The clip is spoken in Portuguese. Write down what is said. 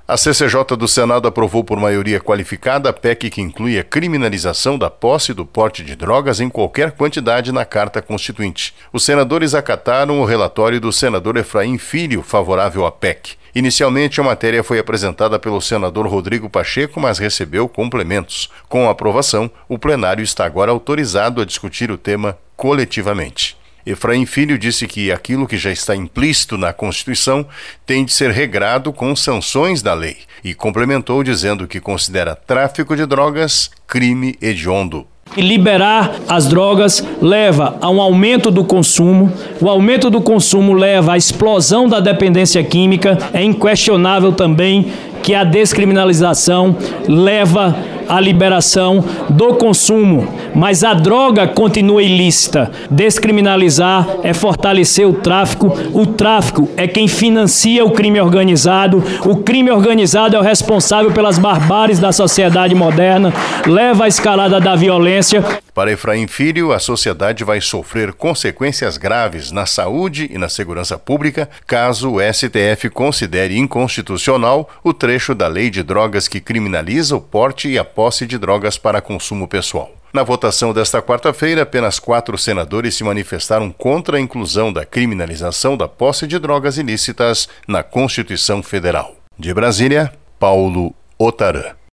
A CCJ do Senado aprovou por maioria qualificada a PEC que inclui a criminalização da posse e do porte de drogas em qualquer quantidade na Carta Constituinte. Os senadores acataram o relatório do senador Efraim Filho, favorável à PEC. Inicialmente, a matéria foi apresentada pelo senador Rodrigo Pacheco, mas recebeu complementos. Com a aprovação, o plenário está agora autorizado a discutir o tema coletivamente. Efraim Filho disse que aquilo que já está implícito na Constituição tem de ser regrado com sanções da lei e complementou dizendo que considera tráfico de drogas crime hediondo. E liberar as drogas leva a um aumento do consumo. O aumento do consumo leva à explosão da dependência química. É inquestionável também que a descriminalização leva à liberação do consumo, mas a droga continua ilícita. Descriminalizar é fortalecer o tráfico. O tráfico é quem financia o crime organizado. O crime organizado é o responsável pelas barbáries da sociedade moderna, leva à escalada da violência. Para Efraim Filho, a sociedade vai sofrer consequências graves na saúde e na segurança pública caso o STF considere inconstitucional o trecho da Lei de Drogas que criminaliza o porte e a posse de drogas para consumo pessoal. Na votação desta quarta-feira, apenas 4 senadores se manifestaram contra a inclusão da criminalização da posse de drogas ilícitas na Constituição Federal. De Brasília, Paulo Otarã.